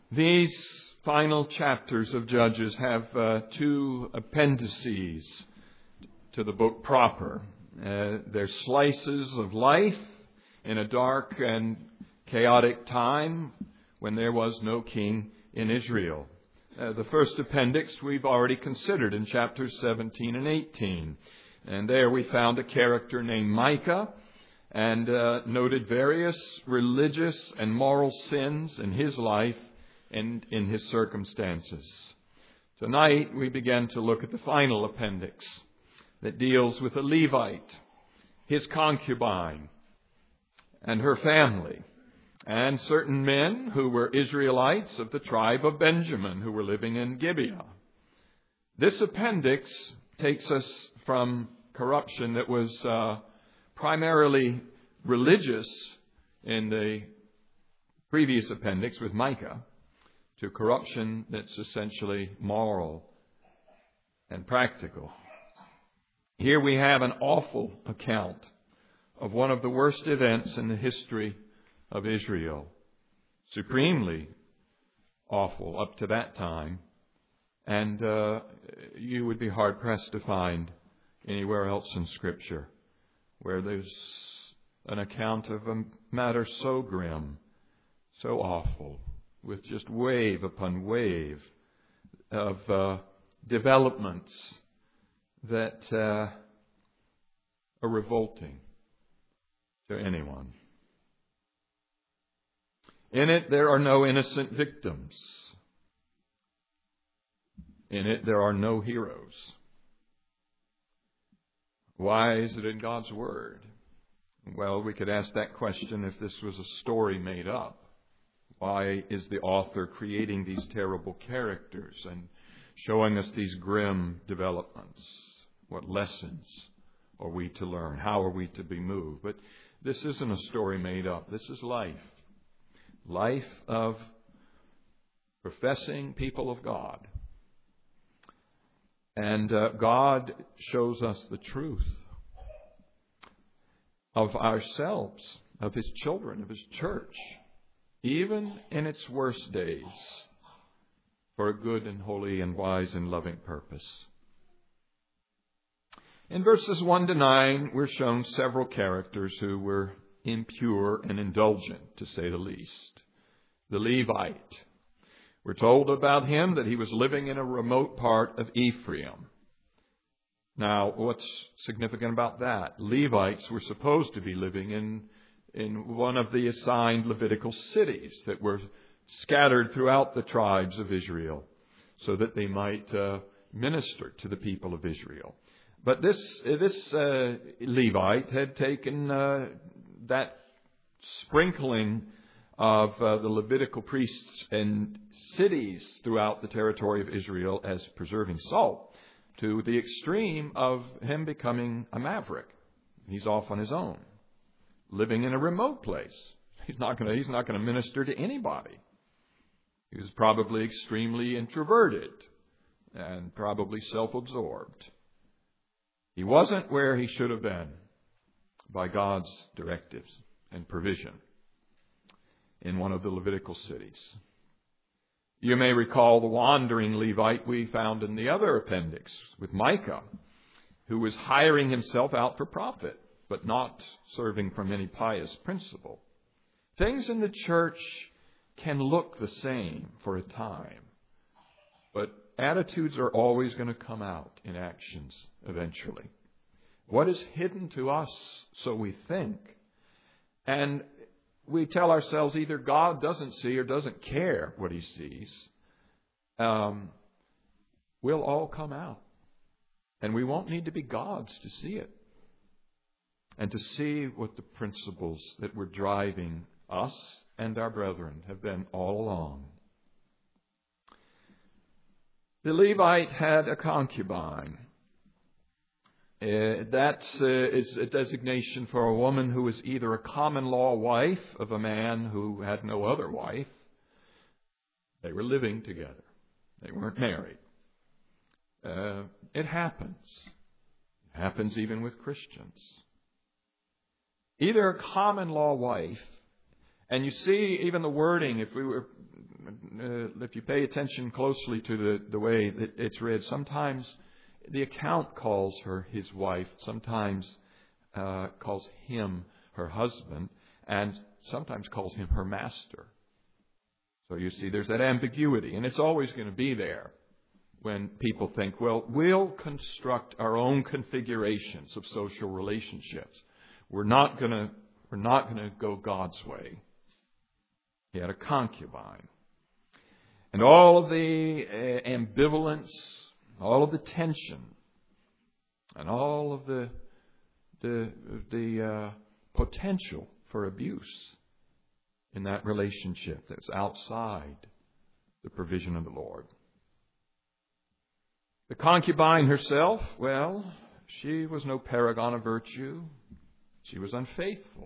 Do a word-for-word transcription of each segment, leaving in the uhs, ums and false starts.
These final chapters of Judges have uh, two appendices to the book proper. Uh, they're slices of life in a dark and chaotic time when there was no king in Israel. Uh, the first appendix we've already considered in chapters seventeen and eighteen. And there we found a character named Micah and uh, noted various religious and moral sins in his life and in his circumstances. Tonight we begin to look at the final appendix that deals with a Levite, his concubine, and her family, and certain men who were Israelites of the tribe of Benjamin who were living in Gibeah. This appendix takes us from corruption that was uh, primarily religious in the previous appendix with Micah to corruption that's essentially moral and practical. Here we have an awful account of one of the worst events in the history of Israel. Supremely awful up to that time. And uh, you would be hard-pressed to find anywhere else in Scripture where there's an account of a matter so grim, so awful, with just wave upon wave of uh, developments that uh, are revolting to anyone. In it, there are no innocent victims. In it, there are no heroes. Why is it in God's Word? Well, we could ask that question if this was a story made up. Why is the author creating these terrible characters and showing us these grim developments? What lessons are we to learn? How are we to be moved? But this isn't a story made up. This is life. Life of professing people of God. And uh, God shows us the truth of ourselves, of His children, of His church, even in its worst days, for a good and holy and wise and loving purpose. In verses one to nine, we're shown several characters who were impure and indulgent, to say the least. The Levite. We're told about him that he was living in a remote part of Ephraim. Now, what's significant about that? Levites were supposed to be living in, in one of the assigned Levitical cities that were scattered throughout the tribes of Israel so that they might uh, minister to the people of Israel. But this, this uh, Levite had taken uh, that sprinkling of uh, the Levitical priests and cities throughout the territory of Israel as preserving salt to the extreme of him becoming a maverick. He's off on his own, living in a remote place. He's not going to, he's not going to minister to anybody. He was probably extremely introverted and probably self-absorbed. He wasn't where he should have been by God's directives and provision in one of the Levitical cities. You may recall the wandering Levite we found in the other appendix with Micah, who was hiring himself out for profit, but not serving from any pious principle. Things in the church can look the same for a time, but attitudes are always going to come out in actions eventually. What is hidden to us, so we think, and we tell ourselves either God doesn't see or doesn't care what He sees, um, will all come out. And we won't need to be gods to see it. And to see what the principles that were driving us and our brethren have been all along. The Levite had a concubine. Uh, that uh, is a designation for a woman who was either a common law wife of a man who had no other wife. They were living together. They weren't married. Uh, it happens. It happens even with Christians. Either a common law wife, and you see even the wording, if we were uh, if you pay attention closely to the, the way that it's read, sometimes the account calls her his wife, sometimes uh, calls him her husband, and sometimes calls him her master. So you see, there's that ambiguity, and it's always going to be there when people think, well, we'll construct our own configurations of social relationships. We're not going to, we're not going to go God's way. He had a concubine. And all of the uh, ambivalence, all of the tension, and all of the the the uh, potential for abuse in that relationship that's outside the provision of the Lord. The concubine herself, well, she was no paragon of virtue. She was unfaithful.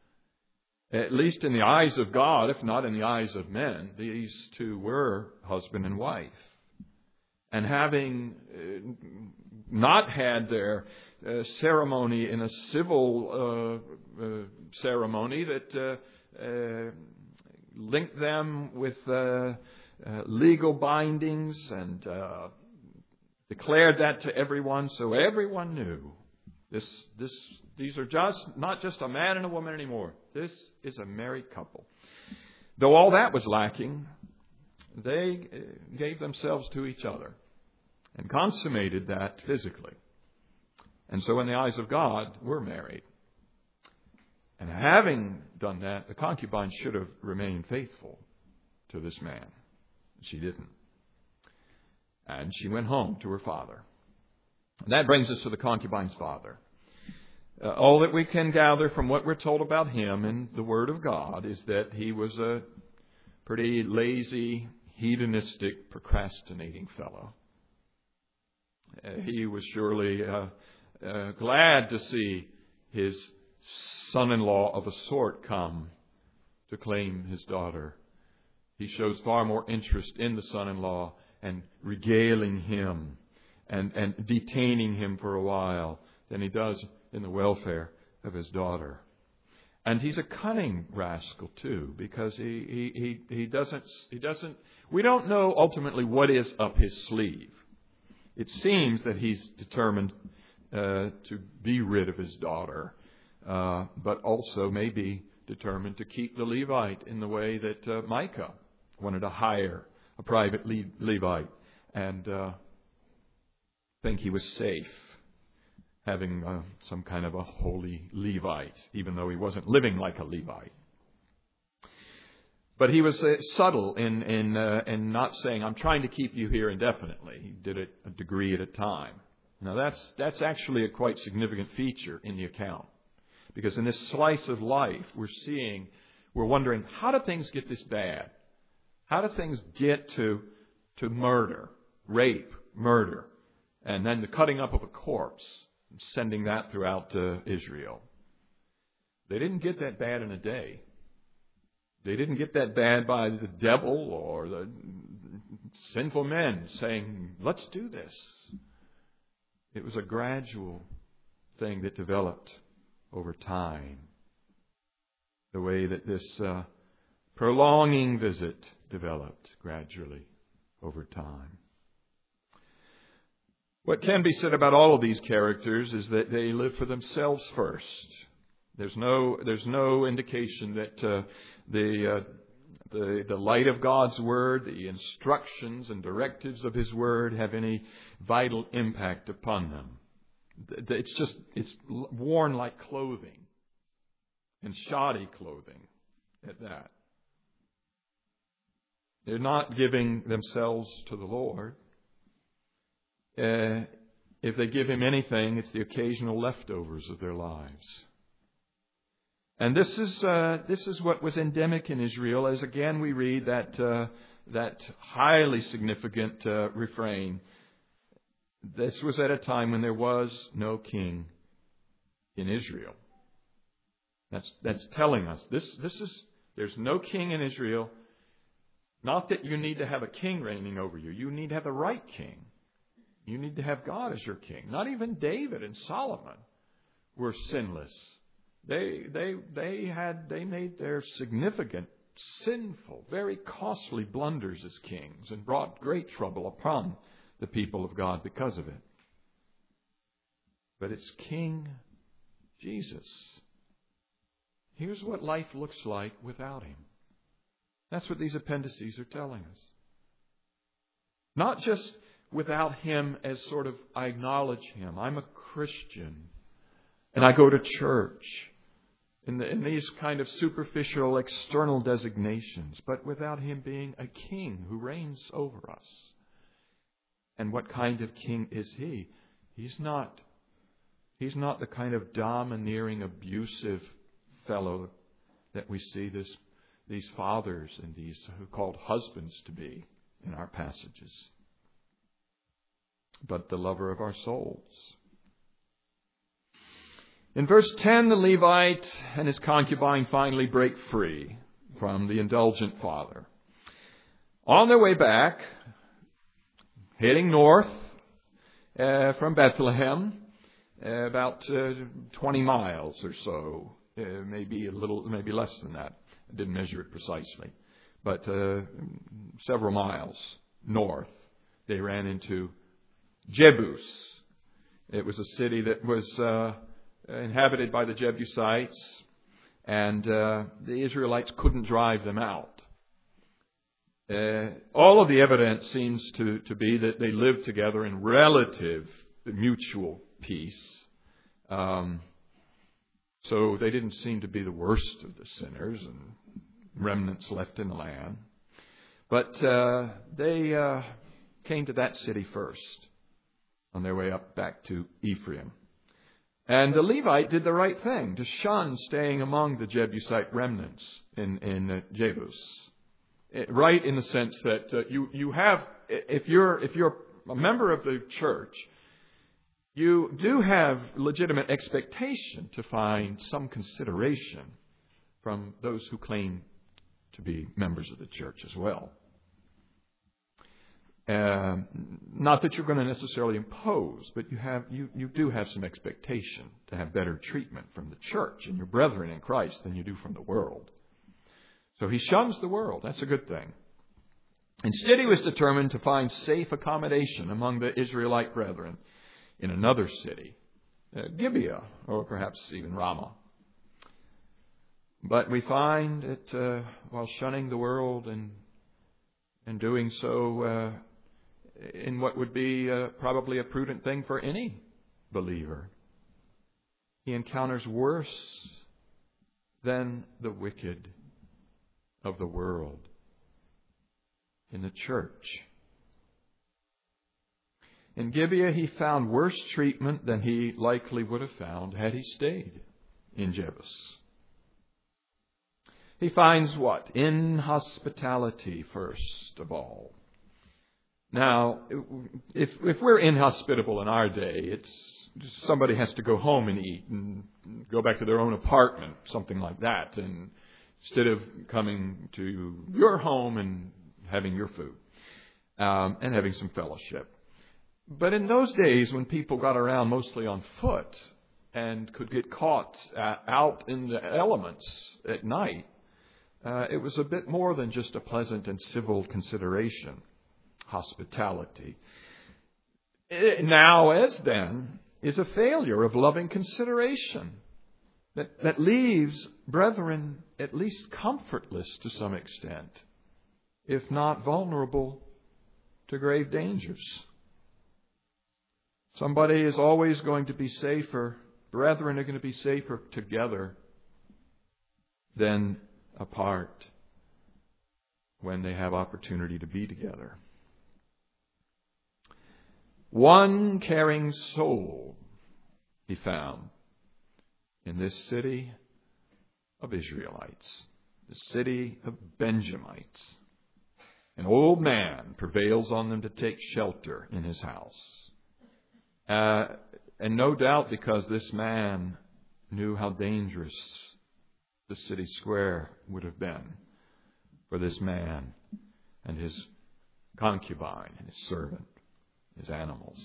At least in the eyes of God, if not in the eyes of men, these two were husband and wife. And having uh, not had their uh, ceremony in a civil uh, uh, ceremony that uh, uh, linked them with uh, uh, legal bindings and uh, declared that to everyone, so everyone knew this. This these are just not just a man and a woman anymore. This is a married couple. Though all that was lacking, they gave themselves to each other and consummated that physically. And so in the eyes of God, we're married. And having done that, the concubine should have remained faithful to this man. She didn't. And she went home to her father. And that brings us to the concubine's father. Uh, all that we can gather from what we're told about him in the Word of God is that he was a pretty lazy, hedonistic, procrastinating fellow. Uh, he was surely uh, uh, glad to see his son-in-law of a sort come to claim his daughter. He shows far more interest in the son-in-law and regaling him and, and detaining him for a while than he does in the welfare of his daughter. And he's a cunning rascal too, because he, he, he, he doesn't, he doesn't, we don't know ultimately what is up his sleeve. It seems that he's determined uh, to be rid of his daughter, uh, but also maybe determined to keep the Levite in the way that uh, Micah wanted to hire a private Le- Levite and uh, think he was safe having uh, some kind of a holy Levite, even though he wasn't living like a Levite. But he was uh, subtle in in, uh, in not saying, I'm trying to keep you here indefinitely. He did it a degree at a time. Now that's that's actually a quite significant feature in the account. Because in this slice of life, we're seeing, we're wondering, how do things get this bad? How do things get to to murder, rape, murder, and then the cutting up of a corpse, and sending that throughout uh, Israel? They didn't get that bad in a day. They didn't get that bad by the devil or the sinful men saying, let's do this. It was a gradual thing that developed over time. The way that this uh, prolonging visit developed gradually over time. What can be said about all of these characters is that they live for themselves first. There's no, there's no indication that uh, the, uh, the the light of God's Word, the instructions and directives of His Word have any vital impact upon them. It's just, it's worn like clothing, and shoddy clothing at that. They're not giving themselves to the Lord. Uh, if they give Him anything, it's the occasional leftovers of their lives. And this is uh, this is what was endemic in Israel, as again we read that uh, that highly significant uh, refrain. This was at a time when there was no king in Israel. That's that's telling us this this is there's no king in Israel. Not that you need to have a king reigning over you. You need to have the right king. You need to have God as your king. Not even David and Solomon were sinless. They they they had they made their significant sinful, very costly blunders as kings and brought great trouble upon the people of God because of it. But it's King Jesus. Here's what life looks like without Him. That's what these appendices are telling us. Not just without Him as sort of, I acknowledge Him. I'm a Christian. And I go to church. In, the, in these kind of superficial external designations. But without Him being a king who reigns over us. And what kind of king is He? He's not, he's not the kind of domineering, abusive fellow that we see this, these fathers and these who are called husbands to be in our passages. But the lover of our souls. In verse ten, the Levite and his concubine finally break free from the indulgent father. On their way back, heading north uh, from Bethlehem, uh, about uh, twenty miles or so, uh, maybe a little, maybe less than that. I didn't measure it precisely, but uh, several miles north, they ran into Jebus. It was a city that was uh, inhabited by the Jebusites, and uh, the Israelites couldn't drive them out. Uh, all of the evidence seems to, to be that they lived together in relative mutual peace. Um, so they didn't seem to be the worst of the sinners and remnants left in the land. But uh, they uh, came to that city first on their way up back to Ephraim. And the Levite did the right thing to shun staying among the Jebusite remnants in, in uh, Jebus. It, right in the sense that uh, you, you have, if you're, if you're a member of the church, you do have legitimate expectation to find some consideration from those who claim to be members of the church as well. Uh, not that you're going to necessarily impose, but you have you, you do have some expectation to have better treatment from the church and your brethren in Christ than you do from the world. So he shuns the world. That's a good thing. Instead, he was determined to find safe accommodation among the Israelite brethren in another city, uh, Gibeah, or perhaps even Ramah. But we find that uh, while shunning the world and and doing so uh, in what would be uh, probably a prudent thing for any believer, he encounters worse than the wicked of the world in the church. In Gibeah, he found worse treatment than he likely would have found had he stayed in Jebus. He finds what? Inhospitality, first of all. Now, if if we're inhospitable in our day, it's somebody has to go home and eat and go back to their own apartment, something like that, and instead of coming to your home and having your food um, and having some fellowship. But in those days, when people got around mostly on foot and could get caught uh, out in the elements at night, Uh, it was a bit more than just a pleasant and civil consideration, hospitality. It now, as then, is a failure of loving consideration that, that leaves brethren at least comfortless to some extent, if not vulnerable to grave dangers. Somebody is always going to be safer, brethren are going to be safer together than apart when they have opportunity to be together. One caring soul he found in this city of Israelites, the city of Benjamites. An old man prevails on them to take shelter in his house. Uh, and no doubt because this man knew how dangerous the city square would have been for this man and his concubine and his servant, his animals.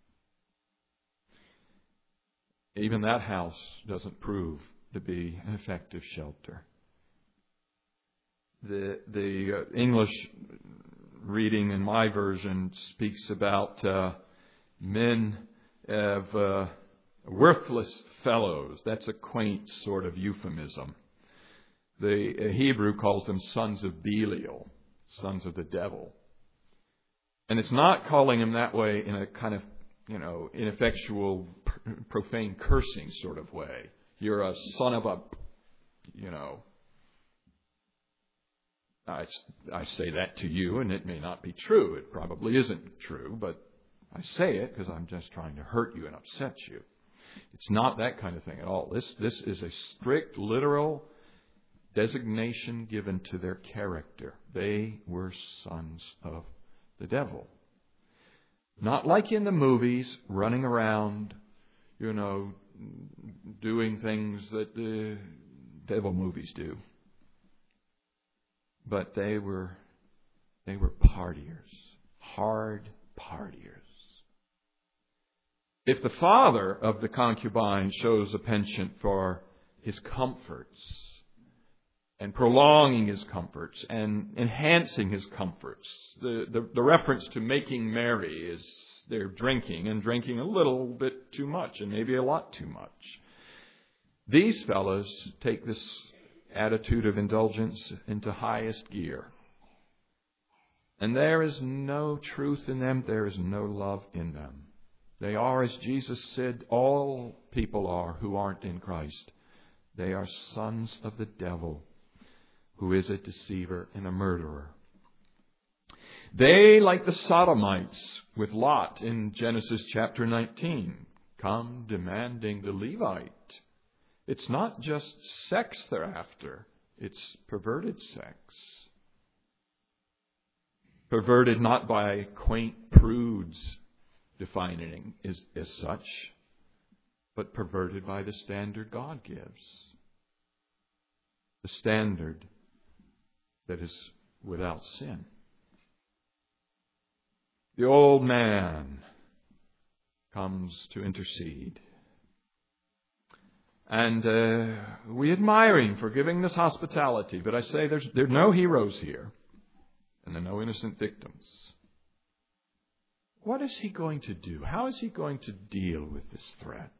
Even that house doesn't prove to be an effective shelter. the the uh, English reading in my version speaks about uh, men of uh, worthless fellows. That's a quaint sort of euphemism. The uh, Hebrew calls them sons of Belial, sons of the devil. And it's not calling them that way in a kind of, you know, ineffectual, profane cursing sort of way. You're a son of a, you know, I, I say that to you, and it may not be true. It probably isn't true, but I say it because I'm just trying to hurt you and upset you. It's not that kind of thing at all. This, this is a strict, literal designation given to their character. They were sons of the devil. Not like in the movies, running around, you know, doing things that the devil movies do. But they were they were partiers, hard partiers. If the father of the concubine shows a penchant for his comforts and prolonging his comforts and enhancing his comforts, the, the, the reference to making merry is they're drinking and drinking a little bit too much and maybe a lot too much. These fellows take this attitude of indulgence into highest gear. And there is no truth in them. There is no love in them. They are, as Jesus said, all people are who aren't in Christ. They are sons of the devil, who is a deceiver and a murderer. They, like the Sodomites with Lot in Genesis chapter nineteen, come demanding the Levite. It's not just sex they're after. It's perverted sex. Perverted not by quaint prudes defining it as, as such, but perverted by the standard God gives. The standard that is without sin. The old man comes to intercede. And uh, we admire him for giving this hospitality. But I say there's, there are no heroes here. And there are no innocent victims. What is he going to do? How is he going to deal with this threat?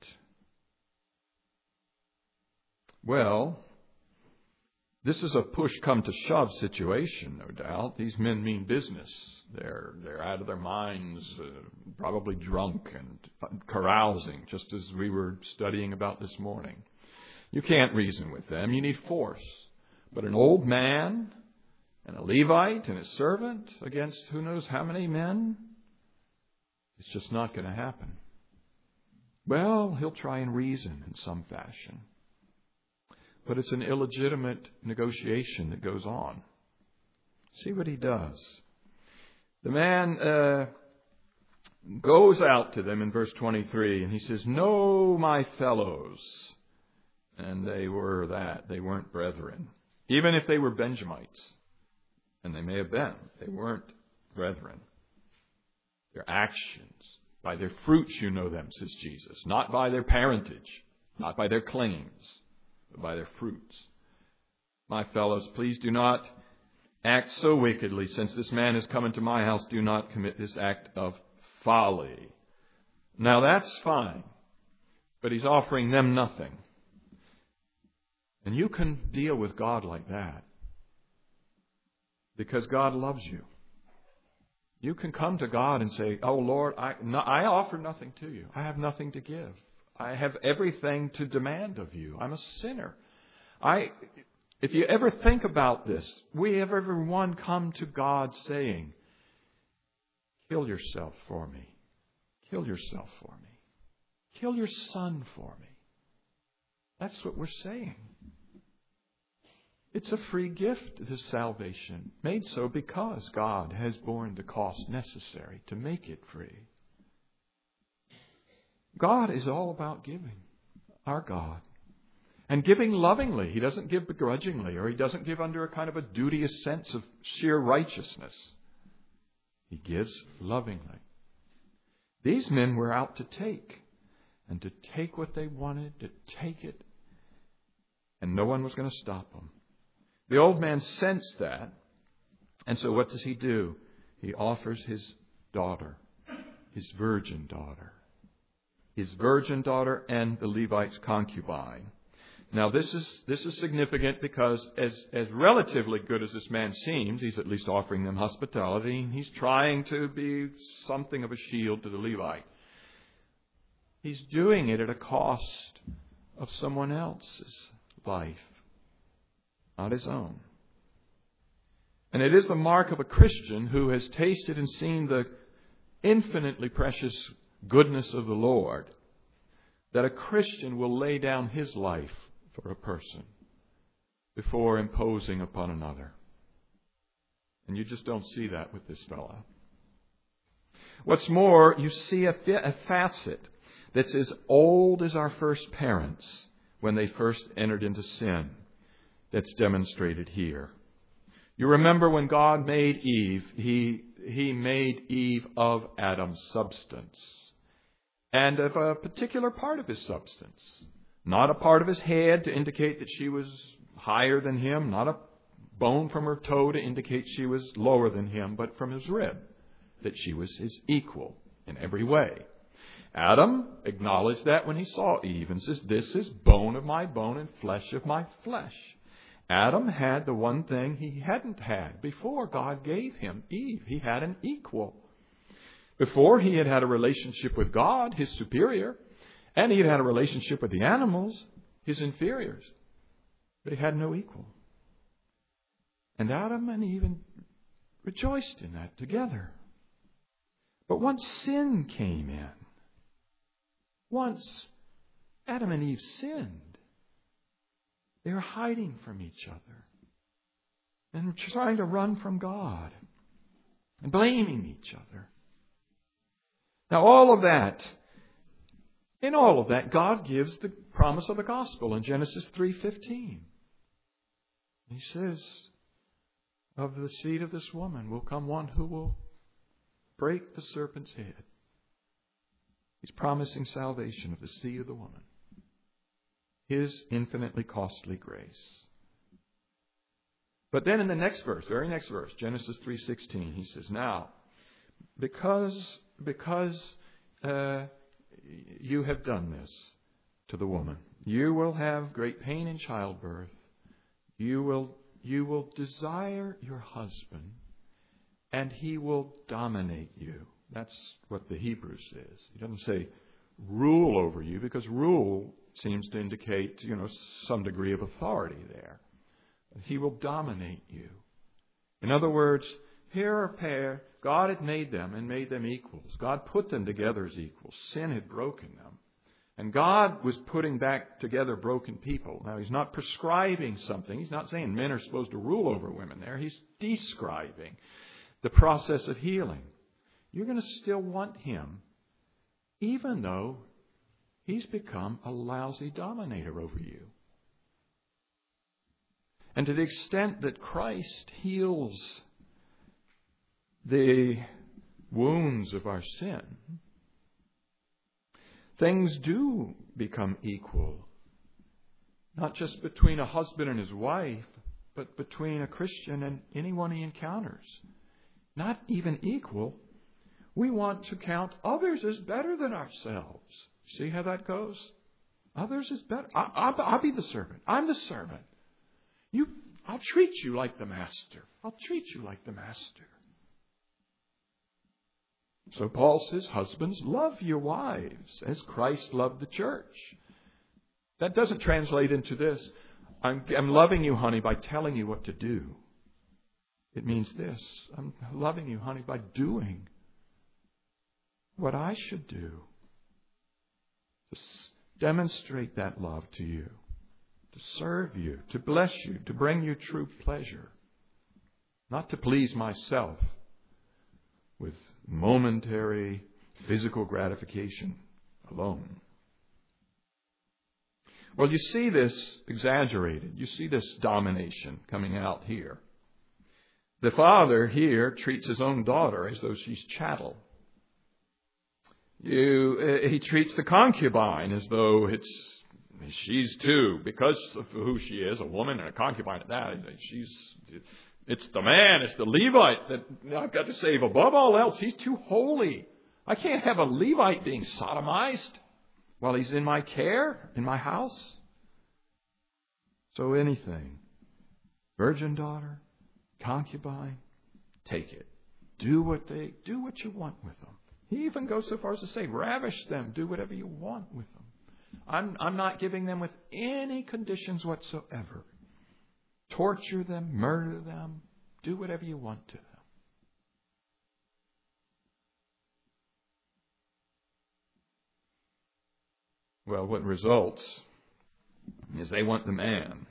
Well, this is a push-come-to-shove situation, no doubt. These men mean business. They're, they're out of their minds, uh, probably drunk and carousing, just as we were studying about this morning. You can't reason with them. You need force. But an old man and a Levite and a servant against who knows how many men, it's just not going to happen. Well, he'll try and reason in some fashion. But it's an illegitimate negotiation that goes on. See what he does. The man uh, goes out to them in verse twenty-three, and he says, "Know, my fellows." And they were that. They weren't brethren. Even if they were Benjamites, and they may have been, they weren't brethren. Their actions, by their fruits you know them, says Jesus. Not by their parentage, not by their claims, but by their fruits. My fellows, please do not act so wickedly. Since this man has come into my house, do not commit this act of folly. Now that's fine, but he's offering them nothing. And you can deal with God like that because God loves you. You can come to God and say, "Oh Lord, I, no, I offer nothing to you. I have nothing to give. I have everything to demand of you. I'm a sinner. I, if you ever think about this, we have everyone come to God saying, kill yourself for me. Kill yourself for me. Kill your son for me. That's what we're saying. It's a free gift, this salvation, made so because God has borne the cost necessary to make it free. God is all about giving, our God. And giving lovingly. He doesn't give begrudgingly, or he doesn't give under a kind of a duteous sense of sheer righteousness. He gives lovingly. These men were out to take, and to take what they wanted, to take it, and no one was going to stop them. The old man sensed that. And so what does he do? He offers his daughter, his virgin daughter. His virgin daughter and the Levite's concubine. Now this is this is significant because as, as relatively good as this man seems, he's at least offering them hospitality. He's trying to be something of a shield to the Levite. He's doing it at a cost of someone else's life, not his own. And it is the mark of a Christian who has tasted and seen the infinitely precious goodness of the Lord, that a Christian will lay down his life for a person before imposing upon another. And you just don't see that with this fellow. What's more, you see a, a facet that's as old as our first parents when they first entered into sin that's demonstrated here. You remember when God made Eve, He, he made Eve of Adam's substance and of a particular part of his substance. Not a part of his head to indicate that she was higher than him, not a bone from her toe to indicate she was lower than him, but from his rib, that she was his equal in every way. Adam acknowledged that when he saw Eve and says, "This is bone of my bone and flesh of my flesh." Adam had the one thing he hadn't had before God gave him Eve. He had an equal. Before, he had had a relationship with God, his superior, and he had had a relationship with the animals, his inferiors. But he had no equal. And Adam and Eve rejoiced in that together. But once sin came in, once Adam and Eve sinned, they were hiding from each other and trying to run from God and blaming each other. Now, all of that, in all of that, God gives the promise of the gospel in Genesis three fifteen. He says, "Of the seed of this woman will come one who will break the serpent's head." He's promising salvation of the seed of the woman. His infinitely costly grace. But then in the next verse, very next verse, Genesis three sixteen, he says, "Now, because because uh, you have done this to the woman, you will have great pain in childbirth. You will you will desire your husband, and he will dominate you." That's what the Hebrew says. He doesn't say rule over you, because rule seems to indicate, you know, some degree of authority there. He will dominate you. In other words, here are a pair. God had made them and made them equals. God put them together as equals. Sin had broken them. And God was putting back together broken people. Now, He's not prescribing something. He's not saying men are supposed to rule over women there. He's describing the process of healing. You're going to still want Him, even though He's become a lousy dominator over you. And to the extent that Christ heals the wounds of our sin, things do become equal. Not just between a husband and his wife, but between a Christian and anyone he encounters. Not even equal. We want to count others as better than ourselves. See how that goes? Others is better. I, I'll, I'll be the servant. I'm the servant. You, I'll treat you like the master. I'll treat you like the master. So Paul says, husbands, love your wives as Christ loved the church. That doesn't translate into this. I'm, I'm loving you, honey, by telling you what to do. It means this. I'm loving you, honey, by doing what I should do. To demonstrate that love to you. To serve you. To bless you. To bring you true pleasure. Not to please myself with momentary physical gratification alone. Well, you see this exaggerated. You see this domination coming out here. The father here treats his own daughter as though she's chattel. You, uh, he treats the concubine as though it's she's too, because of who she is, a woman and a concubine at that, she's, it's the man, it's the Levite that I've got to save above all else. He's too holy. I can't have a Levite being sodomized while he's in my care, in my house. So anything, virgin daughter, concubine, take it. Do what they, do what you want with them. He even goes so far as to say, ravish them, do whatever you want with them. I'm, I'm not giving them with any conditions whatsoever. Torture them, murder them, do whatever you want to them. Well, what results is they want the man.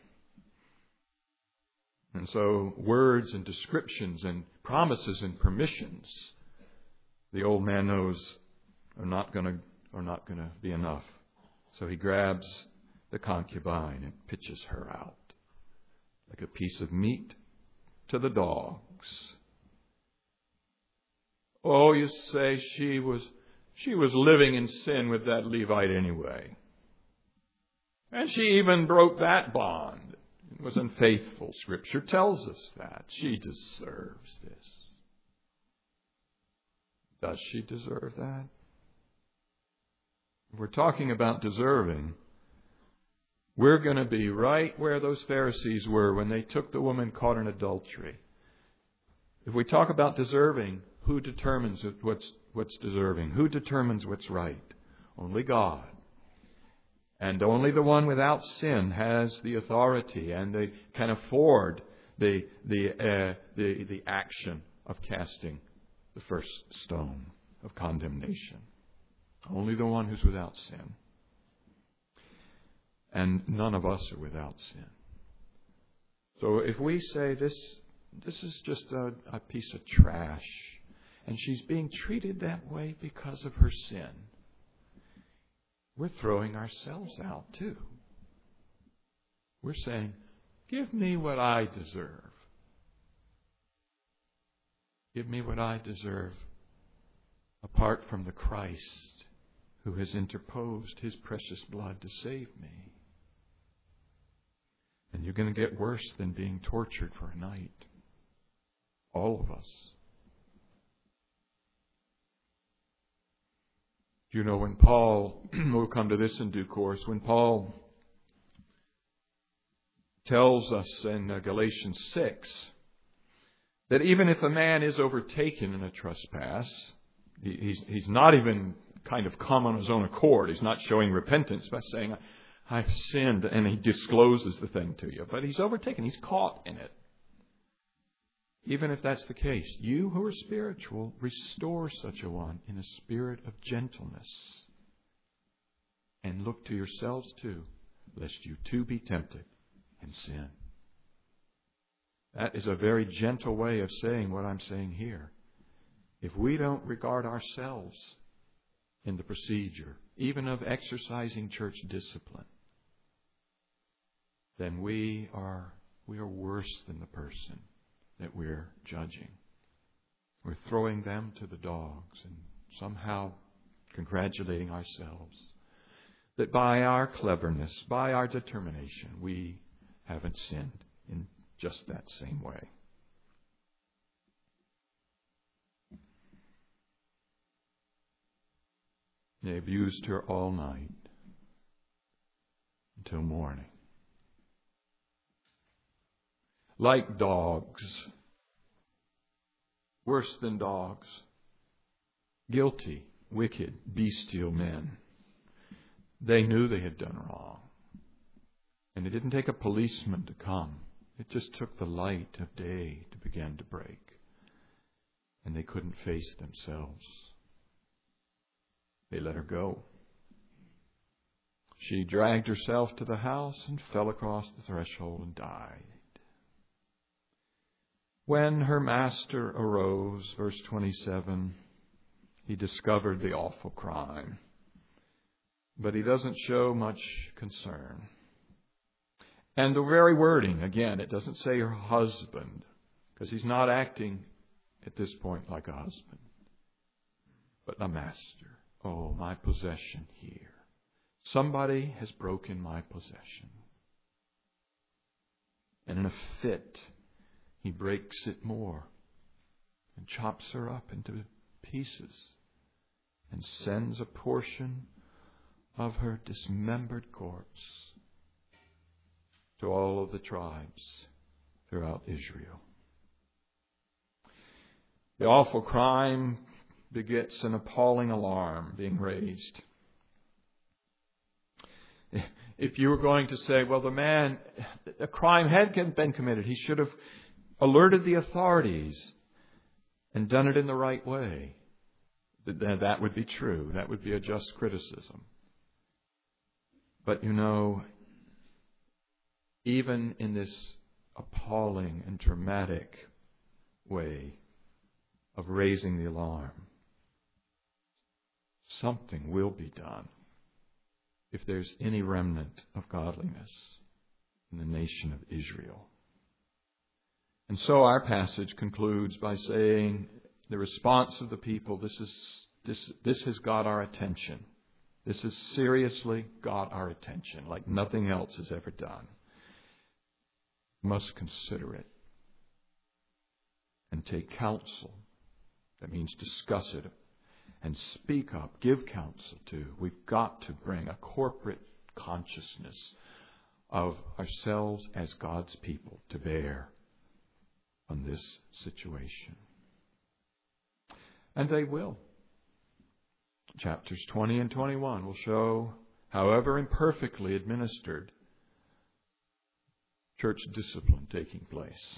And so words and descriptions and promises and permissions, the old man knows are not going to are not going to be enough. So he grabs the concubine and pitches her out like a piece of meat to the dogs. Oh, you say she was she was living in sin with that Levite anyway. And she even broke that bond. It was unfaithful. Scripture tells us that. She deserves this. Does she deserve that? If we're talking about deserving, we're going to be right where those Pharisees were when they took the woman caught in adultery. If we talk about deserving, who determines what's, what's deserving? Who determines what's right? Only God. And only the one without sin has the authority and they can afford the, the, uh, the, the action of casting the first stone of condemnation. Only the one who's without sin. And none of us are without sin. So if we say this, this is just a, a piece of trash, and she's being treated that way because of her sin, we're throwing ourselves out too. We're saying, give me what I deserve. Give me what I deserve apart from the Christ who has interposed His precious blood to save me. And you're going to get worse than being tortured for a night. All of us. You know, when Paul, we'll come to this in due course, when Paul tells us in Galatians six that even if a man is overtaken in a trespass, he's, he's not even kind of come on his own accord. He's not showing repentance by saying, I've sinned, and he discloses the thing to you. But he's overtaken. He's caught in it. Even if that's the case, you who are spiritual, restore such a one in a spirit of gentleness. And look to yourselves too, lest you too be tempted and sin. That is a very gentle way of saying what I'm saying here. If we don't regard ourselves in the procedure, even of exercising church discipline, then we are we are worse than the person that we're judging. We're throwing them to the dogs and somehow congratulating ourselves that by our cleverness, by our determination, we haven't sinned in just that same way. They abused her all night until morning. Like dogs, worse than dogs, guilty, wicked, bestial men. They knew they had done wrong. And it didn't take a policeman to come. It just took the light of day to begin to break. And they couldn't face themselves. They let her go. She dragged herself to the house and fell across the threshold and died. When her master arose, verse twenty-seven, he discovered the awful crime. But he doesn't show much concern. And the very wording, again, it doesn't say her husband, because he's not acting at this point like a husband, but a master. Oh, my possession here. Somebody has broken my possession. And in a fit, he breaks it more and chops her up into pieces and sends a portion of her dismembered corpse to all of the tribes throughout Israel. The awful crime begets an appalling alarm being raised. If you were going to say, well, the man, a crime had been committed, he should have alerted the authorities and done it in the right way, that would be true. That would be a just criticism. But you know, even in this appalling and dramatic way of raising the alarm, something will be done if there's any remnant of godliness in the nation of Israel. And so our passage concludes by saying the response of the people, this is this this has got our attention. This has seriously got our attention like nothing else has ever done. We must consider it and take counsel. That means discuss it and speak up, give counsel to. We've got to bring a corporate consciousness of ourselves as God's people to bear on this situation. And they will. Chapters twenty and twenty-one will show, however imperfectly administered, church discipline taking place.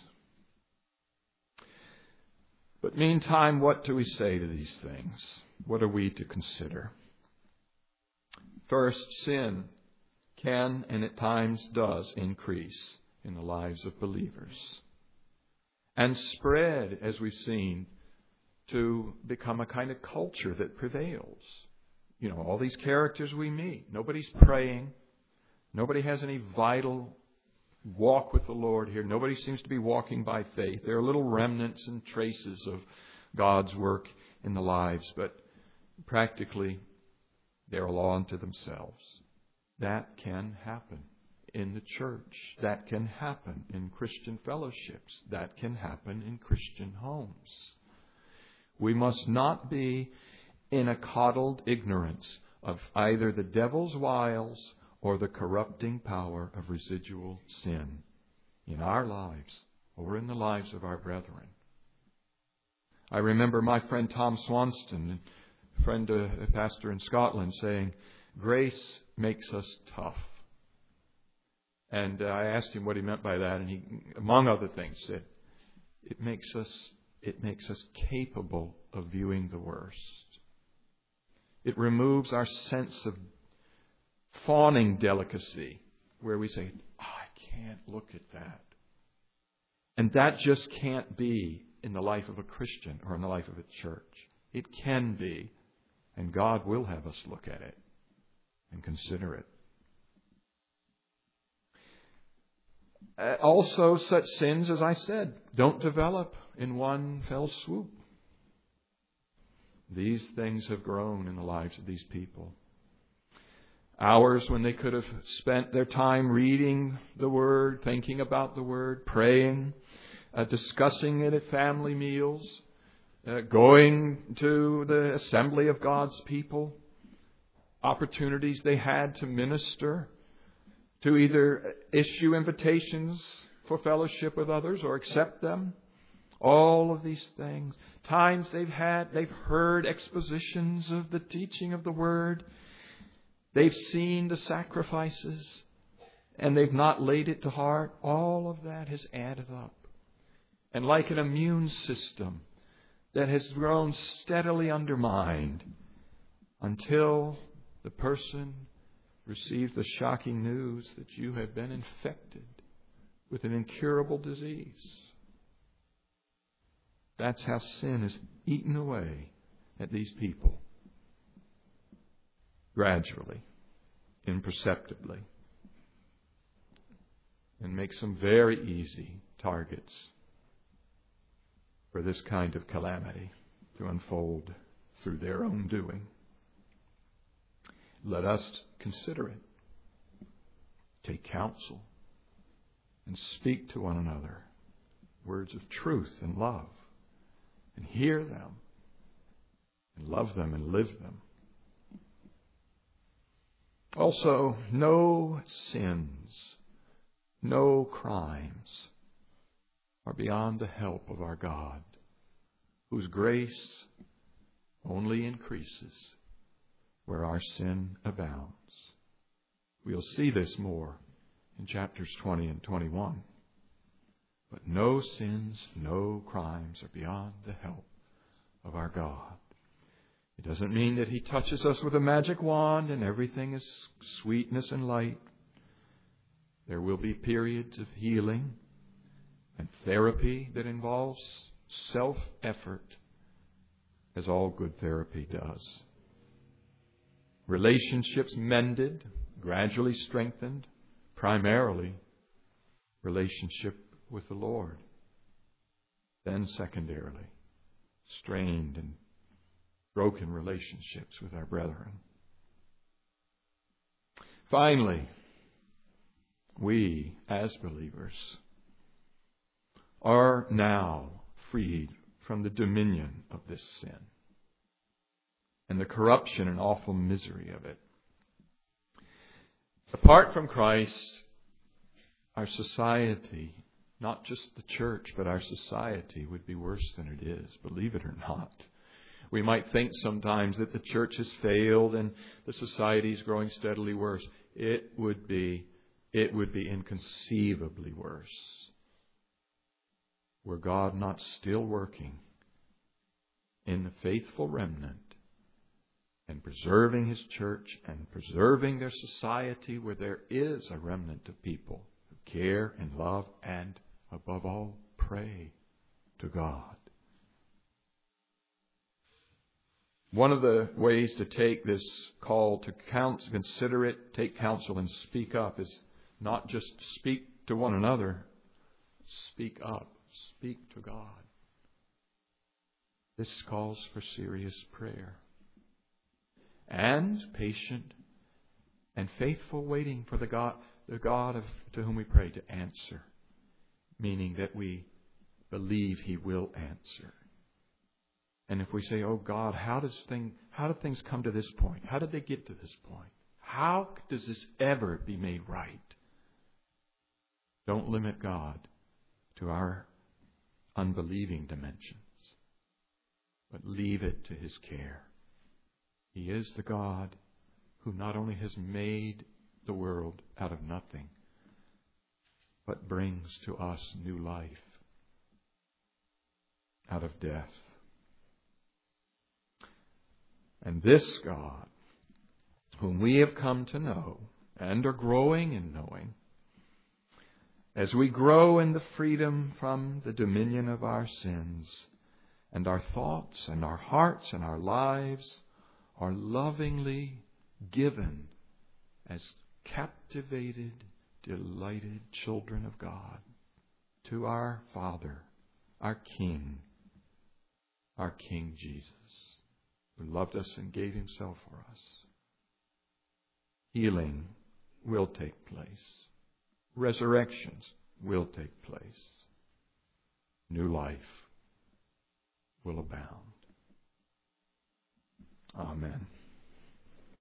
But meantime, what do we say to these things? What are we to consider? First, sin can and at times does increase in the lives of believers and spread, as we've seen, to become a kind of culture that prevails. You know, all these characters we meet, nobody's praying. Nobody has any vital walk with the Lord here. Nobody seems to be walking by faith. There are little remnants and traces of God's work in the lives, but practically they're a law unto themselves. That can happen in the church. That can happen in Christian fellowships. That can happen in Christian homes. We must not be in a coddled ignorance of either the devil's wiles or the corrupting power of residual sin in our lives or in the lives of our brethren. I remember my friend Tom Swanston, a friend, uh, a pastor in Scotland, saying, grace makes us tough. And uh, I asked him what he meant by that, and he, among other things, said, it makes us, it makes us capable of viewing the worst. It removes our sense of fawning delicacy, where we say, oh, I can't look at that. And that just can't be in the life of a Christian or in the life of a church. It can be, and God will have us look at it and consider it. Uh, also, such sins, as I said, don't develop in one fell swoop. These things have grown in the lives of these people. Hours when they could have spent their time reading the Word, thinking about the Word, praying, uh, discussing it at family meals, uh, going to the assembly of God's people, opportunities they had to minister, to either issue invitations for fellowship with others or accept them. All of these things. Times they've had, they've heard expositions of the teaching of the Word. They've seen the sacrifices and they've not laid it to heart. All of that has added up. And like an immune system that has grown steadily undermined until the person receives the shocking news that you have been infected with an incurable disease. That's how sin has eaten away at these people. Gradually, imperceptibly, and makes them very easy targets for this kind of calamity to unfold through their own doing. Let us consider it. Take counsel and speak to one another words of truth and love, and hear them and love them and live them. Also, no sins, no crimes are beyond the help of our God, whose grace only increases where our sin abounds. We'll see this more in chapters twenty and twenty-one. But no sins, no crimes are beyond the help of our God. It doesn't mean that He touches us with a magic wand and everything is sweetness and light. There will be periods of healing and therapy that involves self-effort, as all good therapy does. Relationships mended, gradually strengthened, primarily relationship with the Lord. Then secondarily, strained and broken relationships with our brethren. Finally, we as believers are now freed from the dominion of this sin and the corruption and awful misery of it. Apart from Christ, our society, not just the church, but our society would be worse than it is, believe it or not. We might think sometimes that the church has failed and the society is growing steadily worse. It would be, it would be inconceivably worse were God not still working in the faithful remnant and preserving His church and preserving their society where there is a remnant of people who care and love and, above all, pray to God. One of the ways to take this call to counsel, consider it, take counsel and speak up is not just speak to one another, speak up, speak to God. This calls for serious prayer and patient and faithful waiting for the God, the God of, to whom we pray to answer, meaning that we believe He will answer. And if we say, oh God, how does thing, how do things come to this point? How did they get to this point? How does this ever be made right? Don't limit God to our unbelieving dimensions, but leave it to His care. He is the God who not only has made the world out of nothing, but brings to us new life out of death. And this God, whom we have come to know and are growing in knowing, as we grow in the freedom from the dominion of our sins, and our thoughts and our hearts and our lives are lovingly given as captivated, delighted children of God to our Father, our King, our King Jesus, who loved us and gave Himself for us. Healing will take place. Resurrections will take place. New life will abound. Amen.